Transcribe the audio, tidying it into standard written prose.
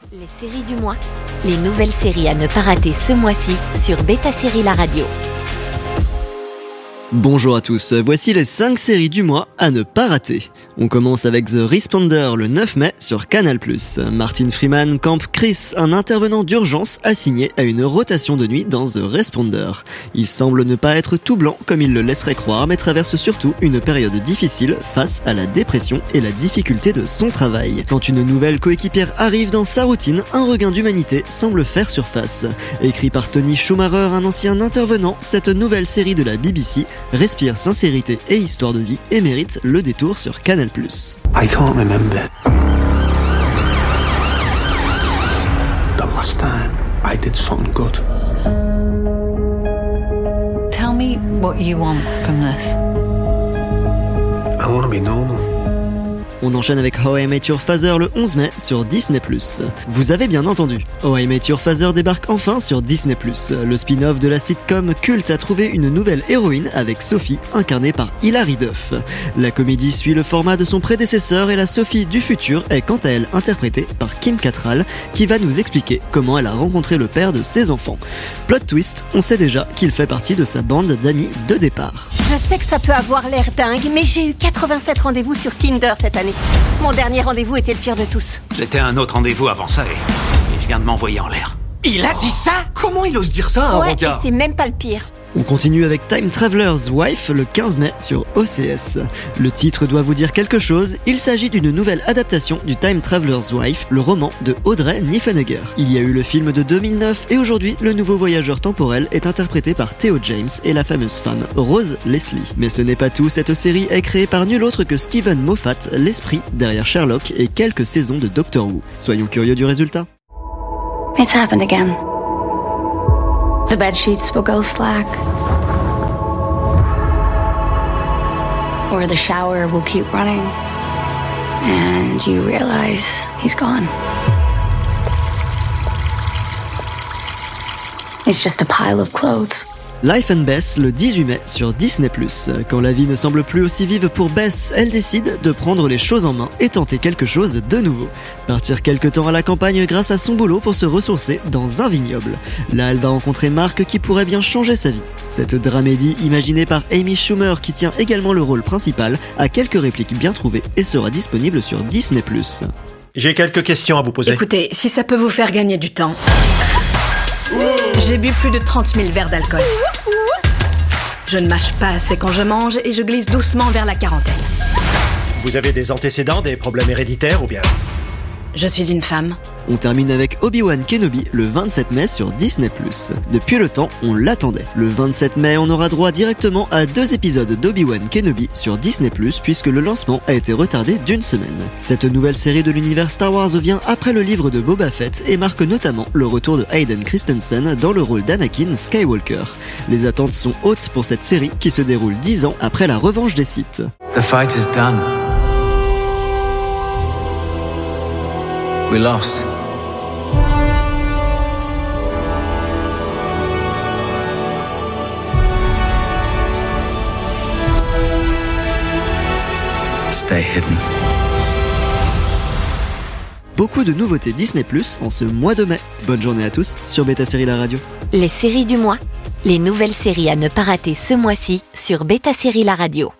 Les séries du mois, les nouvelles séries à ne pas rater ce mois-ci sur Beta Série La Radio. Bonjour à tous, voici les 5 séries du mois à ne pas rater. On commence avec The Responder le 9 mai sur Canal+. Martin Freeman campe Chris, un intervenant d'urgence assigné à une rotation de nuit dans The Responder. Il semble ne pas être tout blanc comme il le laisserait croire, mais traverse surtout une période difficile face à la dépression et la difficulté de son travail. Quand une nouvelle coéquipière arrive dans sa routine, un regain d'humanité semble faire surface. Écrit par Tony Schumacher, un ancien intervenant, cette nouvelle série de la BBC respire sincérité et histoire de vie et mérite le détour sur Canal+. I can't remember the last time I did something good. Tell me what you want from this. I want to be normal. On enchaîne avec How I Met Your Father le 11 mai sur Disney+. Vous avez bien entendu, How I Met Your Father débarque enfin sur Disney+. Le spin-off de la sitcom culte a trouvé une nouvelle héroïne avec Sophie, incarnée par Hilary Duff. La comédie suit le format de son prédécesseur et la Sophie du futur est quant à elle interprétée par Kim Cattrall, qui va nous expliquer comment elle a rencontré le père de ses enfants. Plot twist, on sait déjà qu'il fait partie de sa bande d'amis de départ. Je sais que ça peut avoir l'air dingue, mais j'ai eu 87 rendez-vous sur Tinder cette année. Mon dernier rendez-vous était le pire de tous. J'étais à un autre rendez-vous avant ça et je viens de m'envoyer en l'air. Il a dit ça? Comment il ose dire ça, un Ouais, regard? et c'est même pas le pire. On continue avec Time Traveler's Wife le 15 mai sur OCS. Le titre doit vous dire quelque chose, il s'agit d'une nouvelle adaptation du Time Traveler's Wife, le roman de Audrey Niffenegger. Il y a eu le film de 2009 et aujourd'hui, le nouveau voyageur temporel est interprété par Theo James et la fameuse femme Rose Leslie. Mais ce n'est pas tout, cette série est créée par nul autre que Steven Moffat, l'esprit derrière Sherlock et quelques saisons de Doctor Who. Soyons curieux du résultat. It's happened again. The bed sheets will go slack. Or the shower will keep running. And you realize he's gone. It's just a pile of clothes. Life and Bess le 18 mai sur Disney+. Quand la vie ne semble plus aussi vive pour Bess, elle décide de prendre les choses en main et tenter quelque chose de nouveau. Partir quelque temps à la campagne grâce à son boulot pour se ressourcer dans un vignoble. Là, elle va rencontrer Mark qui pourrait bien changer sa vie. Cette dramédie imaginée par Amy Schumer qui tient également le rôle principal a quelques répliques bien trouvées et sera disponible sur Disney+. J'ai quelques questions à vous poser. Écoutez, si ça peut vous faire gagner du temps... J'ai bu plus de 30 000 verres d'alcool. Je ne mâche pas assez quand je mange et je glisse doucement vers la quarantaine. Vous avez des antécédents, des problèmes héréditaires ou bien? Je suis une femme. On termine avec Obi-Wan Kenobi le 27 mai sur Disney+. Depuis le temps, on l'attendait. Le 27 mai, on aura droit directement à 2 épisodes d'Obi-Wan Kenobi sur Disney+, puisque le lancement a été retardé d'1 semaine. Cette nouvelle série de l'univers Star Wars vient après le livre de Boba Fett et marque notamment le retour de Hayden Christensen dans le rôle d'Anakin Skywalker. Les attentes sont hautes pour cette série qui se déroule 10 ans après la revanche des Sith. The fight is done. We lost. Stay hidden. Beaucoup de nouveautés Disney+ en ce mois de mai. Bonne journée à tous sur Beta Série La Radio. Les séries du mois, les nouvelles séries à ne pas rater ce mois-ci sur Beta Série La Radio.